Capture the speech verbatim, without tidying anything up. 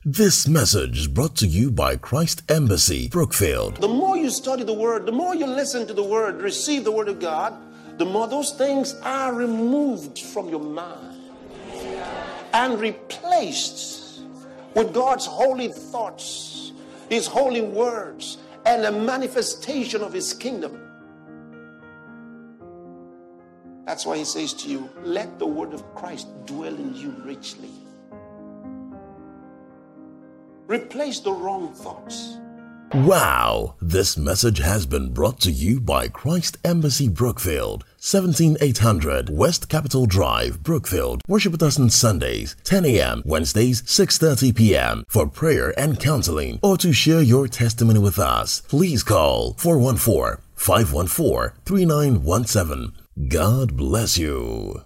This message is brought to you by Christ Embassy, Brookfield. The more you study the Word, the more you listen to the Word, receive the Word of God, the more those things are removed from your mind and replaced with God's holy thoughts, His holy words, and the manifestation of His kingdom. That's why He says to you, let the Word of Christ dwell in you richly. Replace the wrong thoughts. Wow! This message has been brought to you by Christ Embassy Brookfield, seventeen eight hundred West Capitol Drive, Brookfield. Worship with us on Sundays, ten a m, Wednesdays, six thirty p m for prayer and counseling, or to share your testimony with us. Please call four one four, five one four, three nine one seven. God bless you.